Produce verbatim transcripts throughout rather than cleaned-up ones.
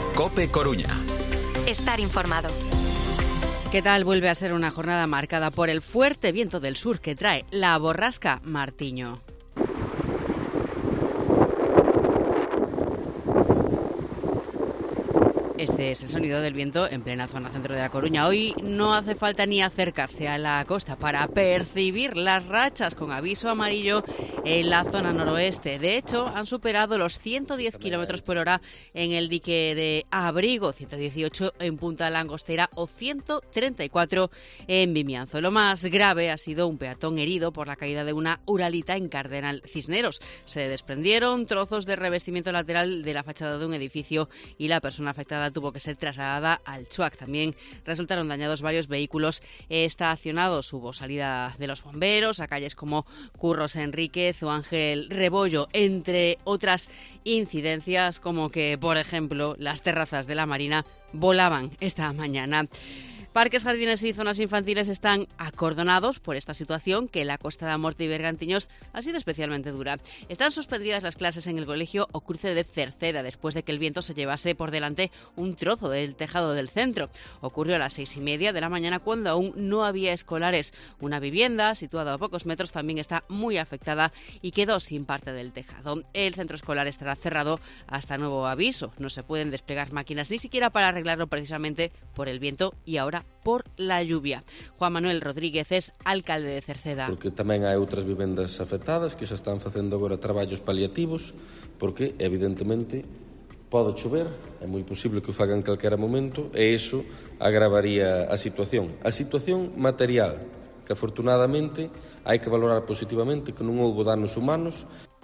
COPE Coruña. Estar informado. ¿Qué tal? Vuelve a ser una jornada marcada por el fuerte viento del sur que trae la borrasca Martiño. Este es el sonido del viento en plena zona centro de La Coruña. Hoy no hace falta ni acercarse a la costa para percibir las rachas con aviso amarillo en la zona noroeste. De hecho, han superado los ciento diez kilómetros por hora en el dique de Abrigo, ciento dieciocho en Punta Langostera o ciento treinta y cuatro en Vimianzo. Lo más grave ha sido un peatón herido por la caída de una uralita en Cardenal Cisneros. Se desprendieron trozos de revestimiento lateral de la fachada de un edificio y la persona afectada tuvo que ser trasladada al Chuac. También resultaron dañados varios vehículos estacionados. Hubo salida de los bomberos a calles como Curros Enríquez o Ángel Rebollo, entre otras incidencias como que, por ejemplo, las terrazas de la Marina volaban esta mañana. Parques, jardines y zonas infantiles están acordonados por esta situación que en la Costa da Morte y Bergantiños ha sido especialmente dura. Están suspendidas las clases en el colegio O Cruce de Cerceda después de que el viento se llevase por delante un trozo del tejado del centro. Ocurrió a las seis y media de la mañana cuando aún no había escolares. Una vivienda situada a pocos metros también está muy afectada y quedó sin parte del tejado. El centro escolar estará cerrado hasta nuevo aviso. No se pueden desplegar máquinas ni siquiera para arreglarlo precisamente por el viento y ahora por la lluvia. Juan Manuel Rodríguez es alcalde de Cerceda. Porque tamén hai outras vivendas afectadas que xa están facendo agora traballos paliativos, porque evidentemente pode chover, é moi posible que o fagan en calquera momento e iso agravaría a situación. A situación material, que afortunadamente hai que valorar positivamente, que non houbo danos humanos.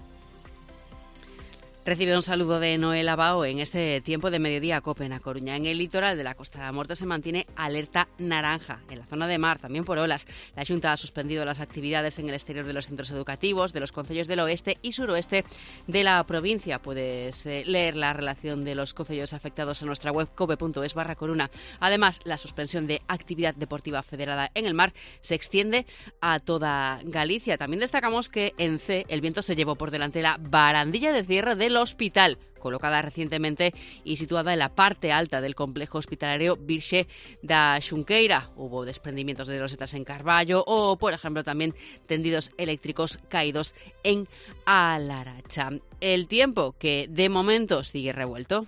Recibe un saludo de Noel Abao en este tiempo de mediodía COPE en A Coruña. En el litoral de la Costa da Morte se mantiene alerta naranja. En la zona de mar, también por olas. La Xunta ha suspendido las actividades en el exterior de los centros educativos, de los concellos del oeste y suroeste de la provincia. Puedes eh, leer la relación de los concellos afectados en nuestra web cope.es barra coruna. Además, la suspensión de actividad deportiva federada en el mar se extiende a toda Galicia. También destacamos que en C el viento se llevó por delante la barandilla de cierre del hospital, colocada recientemente y situada en la parte alta del complejo hospitalario Virxe da Xunqueira. Hubo desprendimientos de losetas en Carballo o, por ejemplo, también tendidos eléctricos caídos en Alaracha. El tiempo, que de momento sigue revuelto.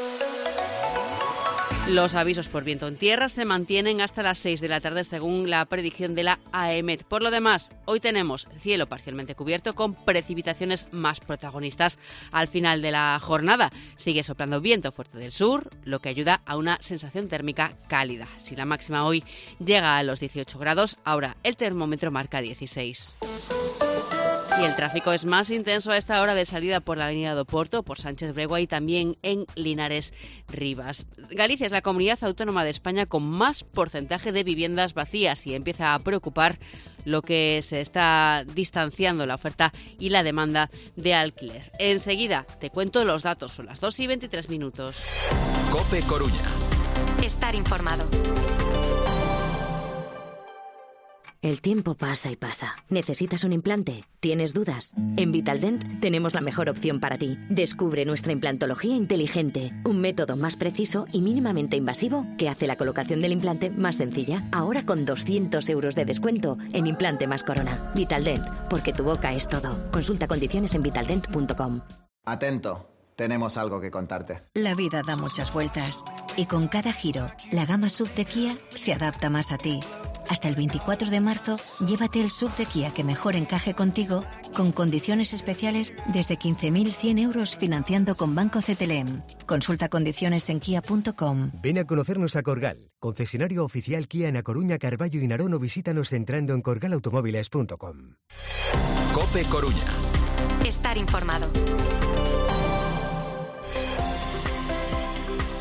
Los avisos por viento en tierra se mantienen hasta las seis de la tarde según la predicción de la AEMET. Por lo demás, hoy tenemos cielo parcialmente cubierto con precipitaciones más protagonistas al final de la jornada. Sigue soplando viento fuerte del sur, lo que ayuda a una sensación térmica cálida. Si la máxima hoy llega a los dieciocho grados, ahora el termómetro marca dieciséis. Y el tráfico es más intenso a esta hora de salida por la avenida do Porto, por Sánchez Bregua y también en Linares Rivas. Galicia es la comunidad autónoma de España con más porcentaje de viviendas vacías y empieza a preocupar lo que se está distanciando la oferta y la demanda de alquiler. Enseguida te cuento los datos, son las dos y veintitrés minutos. COPE Coruña. Estar informado. El tiempo pasa y pasa. ¿Necesitas un implante? ¿Tienes dudas? En Vitaldent tenemos la mejor opción para ti. Descubre nuestra implantología inteligente, un método más preciso y mínimamente invasivo que hace la colocación del implante más sencilla. Ahora con doscientos euros de descuento en implante más corona. Vitaldent, porque tu boca es todo. Consulta condiciones en vitaldent punto com. Atento. Tenemos algo que contarte. La vida da muchas vueltas y con cada giro, la gama S U V de Kia se adapta más a ti. Hasta el veinticuatro de marzo, llévate el S U V de Kia que mejor encaje contigo, con condiciones especiales desde quince mil cien euros financiando con Banco C T L M. Consulta condiciones en kia punto com. Ven a conocernos a Corgal, concesionario oficial Kia en A Coruña, Carballo y Narón, o visítanos entrando en corgal automóviles punto com. COPE Coruña. Estar informado.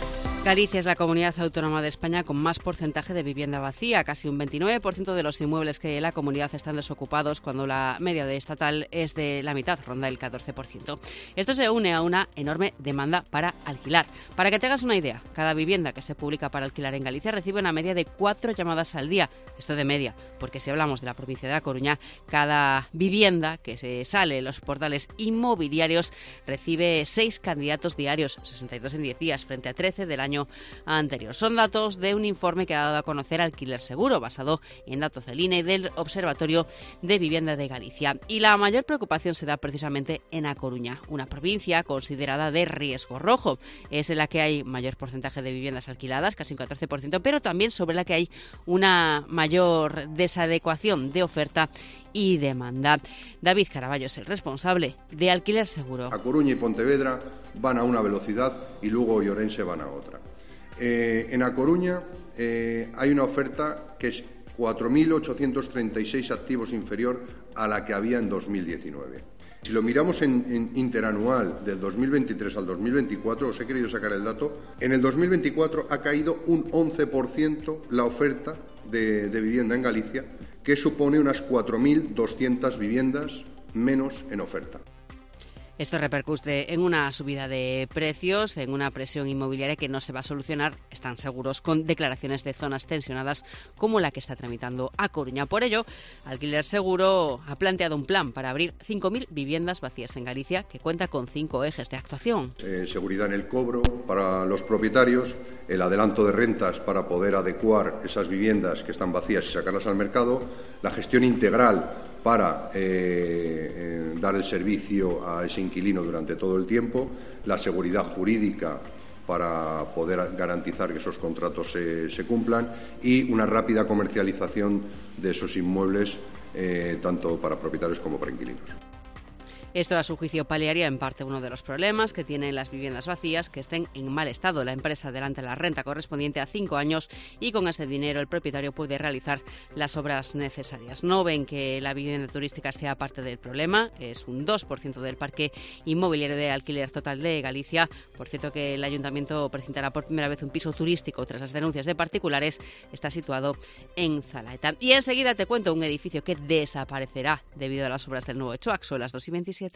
Galicia es la comunidad autónoma de España con más porcentaje de vivienda vacía. Casi un veintinueve por ciento de los inmuebles que en la comunidad están desocupados, cuando la media de estatal es de la mitad, ronda el catorce por ciento. Esto se une a una enorme demanda para alquilar. Para que te hagas una idea, cada vivienda que se publica para alquilar en Galicia recibe una media de cuatro llamadas al día. Esto de media, porque si hablamos de la provincia de A Coruña, cada vivienda que se sale en los portales inmobiliarios recibe seis candidatos diarios, sesenta y dos en diez días, frente a trece del año anterior. Son datos de un informe que ha dado a conocer Alquiler Seguro, basado en datos del I N E y del Observatorio de Vivienda de Galicia. Y la mayor preocupación se da precisamente en A Coruña, una provincia considerada de riesgo rojo. Es en la que hay mayor porcentaje de viviendas alquiladas, casi un catorce por ciento, pero también sobre la que hay una mayor desadecuación de oferta y demanda. David Caraballo es el responsable de Alquiler Seguro. A Coruña y Pontevedra van a una velocidad y Lugo y Orense van a otra. Eh, en A Coruña eh, hay una oferta que es cuatro mil ochocientos treinta y seis activos inferior a la que había en dos mil diecinueve. Si lo miramos en, en interanual del dos mil veintitrés al dos mil veinticuatro, os he querido sacar el dato, en el dos mil veinticuatro ha caído un once por ciento la oferta de, de vivienda en Galicia, que supone unas cuatro mil doscientas viviendas menos en oferta. Esto repercute en una subida de precios, en una presión inmobiliaria que no se va a solucionar, están seguros, con declaraciones de zonas tensionadas como la que está tramitando A Coruña. Por ello, Alquiler Seguro ha planteado un plan para abrir cinco mil viviendas vacías en Galicia, que cuenta con cinco ejes de actuación. Eh, seguridad en el cobro para los propietarios, el adelanto de rentas para poder adecuar esas viviendas que están vacías y sacarlas al mercado, la gestión integral para eh, eh, dar el servicio a ese inquilino durante todo el tiempo, la seguridad jurídica para poder garantizar que esos contratos se, se cumplan y una rápida comercialización de esos inmuebles, eh, tanto para propietarios como para inquilinos. Esto, a su juicio, paliaría en parte uno de los problemas que tienen las viviendas vacías, que estén en mal estado. La empresa adelanta la renta correspondiente a cinco años y con ese dinero el propietario puede realizar las obras necesarias. No ven que la vivienda turística sea parte del problema. Es un dos por ciento del parque inmobiliario de alquiler total de Galicia. Por cierto, que el ayuntamiento presentará por primera vez un piso turístico tras las denuncias de particulares. Está situado en Zalaeta. Y enseguida te cuento un edificio que desaparecerá debido a las obras del nuevo Choac. Son las dos y veintisiete.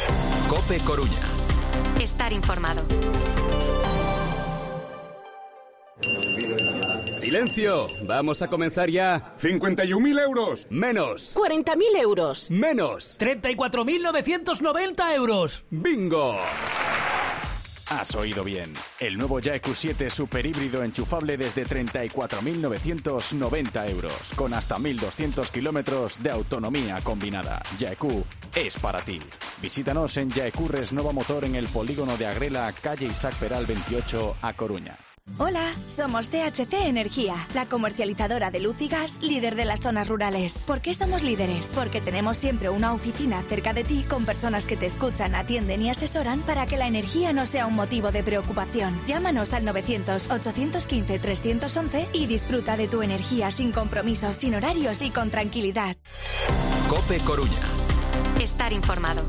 COPE Coruña. Estar informado. ¡Silencio! Vamos a comenzar ya. cincuenta y un mil euros. Menos. cuarenta mil euros. Menos. treinta y cuatro mil novecientos noventa euros. ¡Bingo! Has oído bien. El nuevo Yaeku siete super híbrido enchufable desde treinta y cuatro mil novecientos noventa euros, con hasta mil doscientos kilómetros de autonomía combinada. Yaeku es para ti. Visítanos en Yaeku Resnova Motor en el polígono de Agrela, calle Isaac Peral veintiocho, A Coruña. Hola, somos T H C Energía, la comercializadora de luz y gas líder de las zonas rurales. ¿Por qué somos líderes? Porque tenemos siempre una oficina cerca de ti con personas que te escuchan, atienden y asesoran para que la energía no sea un motivo de preocupación. Llámanos al novecientos, ochocientos quince, trescientos once y disfruta de tu energía sin compromisos, sin horarios y con tranquilidad. COPE Coruña. Estar informado.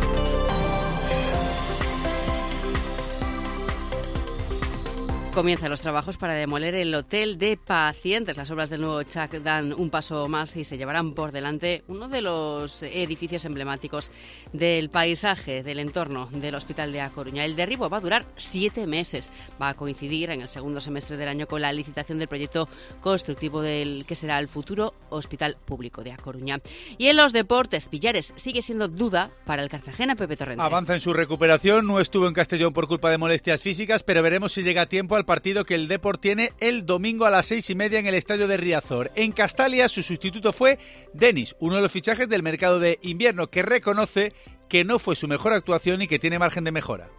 Comienzan los trabajos para demoler el hotel de pacientes. Las obras del nuevo Choac dan un paso más y se llevarán por delante uno de los edificios emblemáticos del paisaje, del entorno del Hospital de A Coruña. El derribo va a durar siete meses. Va a coincidir en el segundo semestre del año con la licitación del proyecto constructivo del que será el futuro Hospital Público de A Coruña. Y en los deportes, Villares sigue siendo duda para el Cartagena. Pepe Torrente. Avanza en su recuperación, no estuvo en Castellón por culpa de molestias físicas, pero veremos si llega a tiempo al partido que el Depor tiene el domingo a las seis y media en el estadio de Riazor. En Castalia, su sustituto fue Denis, uno de los fichajes del mercado de invierno, que reconoce que no fue su mejor actuación y que tiene margen de mejora.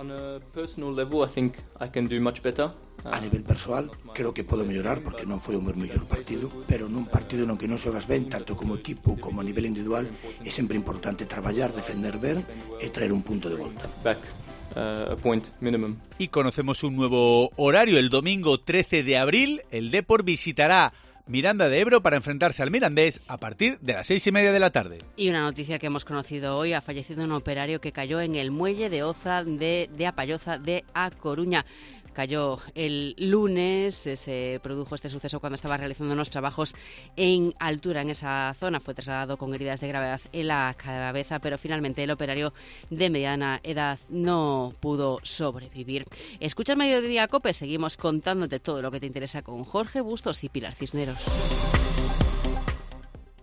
A nivel personal, creo que puedo mellorar porque non foi o meu mellor partido, pero nun partido no que non xogas ben, tanto como equipo como a nivel individual, é sempre importante traballar, defender ben e traer un punto de volta. Back. Uh, a point minimum. Y conocemos un nuevo horario. El domingo trece de abril, el Depor visitará Miranda de Ebro para enfrentarse al Mirandés a partir de las seis y media de la tarde. Y una noticia que hemos conocido hoy: ha fallecido un operario que cayó en el muelle de Oza de, de Apalloza de A Coruña. cayó el lunes. Se produjo este suceso cuando estaba realizando unos trabajos en altura en esa zona. Fue trasladado con heridas de gravedad en la cabeza, pero finalmente el operario de mediana edad no pudo sobrevivir. Escucha el Mediodía COPE, seguimos contándote todo lo que te interesa con Jorge Bustos y Pilar Cisneros.